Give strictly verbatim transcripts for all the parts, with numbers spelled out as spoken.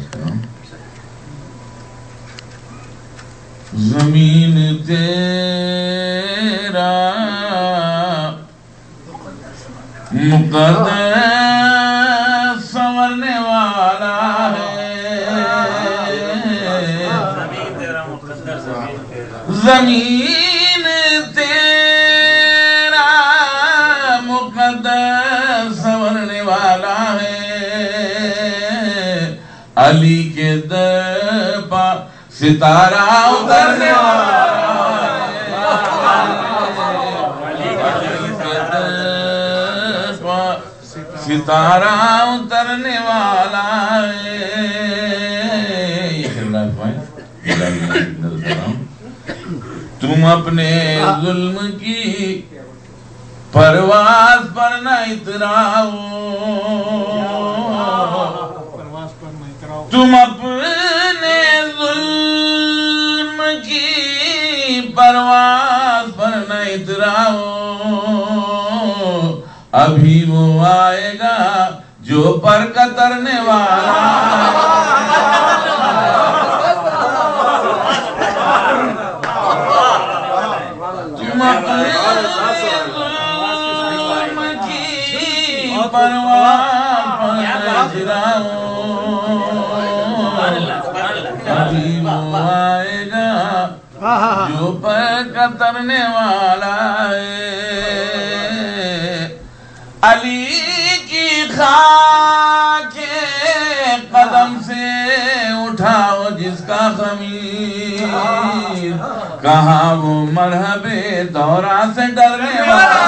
زمین تیرا مقدس سنورنے والا ہے زمین تیرا مقدس سنورنے والا ہے علی کے در پا ستارہ اترنے والا ہے علی کے در پا ستارہ اترنے والا ہے یہ خیرات پائیں تم اپنے ظلم کی پرواز پر نہ اتراؤ تم اپنے ظلم کی پرواز پر نہ اتراؤ ابھی وہ آئے گا جو پر کترنے والا تم اپنے ظلم کی پرواز پر نہ اتراؤ ابھی وہ آئے گا جو پر کترنے والا ہے علی کی خاک قدم سے اٹھاؤ جس کا خمیر کہاں وہ مرحب دورہ سے ڈرنے والا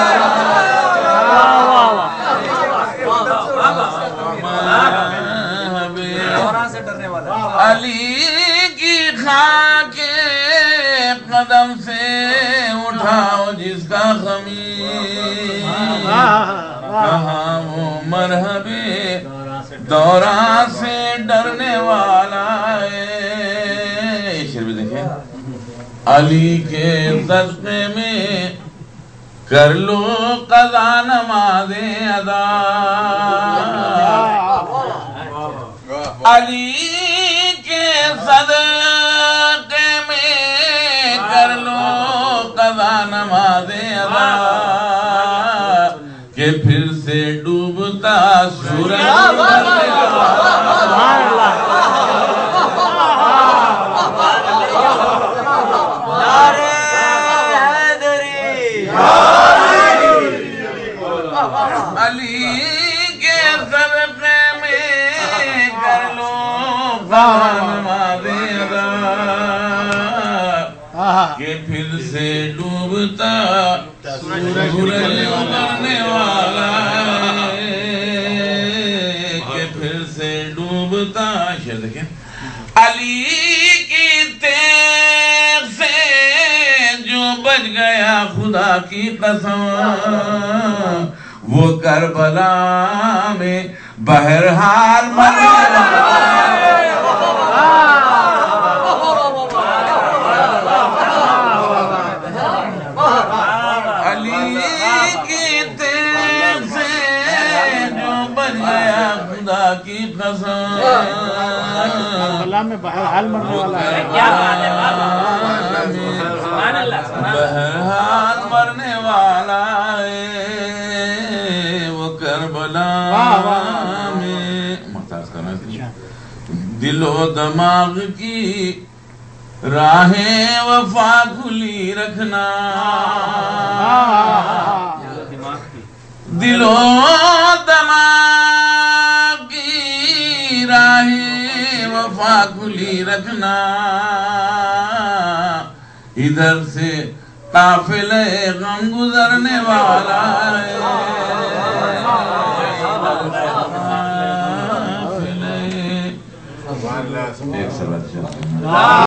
علی کی خاک قدم سے اٹھاؤ جس کا خمیر کہاں وہ مرحب دورہ سے ڈرنے والا ہے شعر بھی دیکھیں علی کے صدقے میں کر لو قضا نماز ادا علی کے صدقے میں کر لو قضا نماز ادا کہ پھر سے ڈوبتا سورج علی کے صدقے میں کر لو قضا نماز ادا کہ پھر سے ڈوبتا سورج ابھرنے والا ہے کہ پھر سے ڈوبتا شعر دیکھیں علی کی تیغ سے جو بچ گیا خدا کی قسم وہ کربلا میں بہرحال مرنے والا ہے علی کی تیغ سے جو بچ گیا خدا کی قسم کربلا میں بہرحال مرنے والا ہے بہرحال مرنے والا ہے وہ کربلا میں محتاج کرنا دل و دماغ کی راہیں وفا کھلی رکھنا دل و دماغ کی راہیں وفا کھلی رکھنا ادھر سے قافلہ غم گزرنے والا ہے قافلہ ایک سبت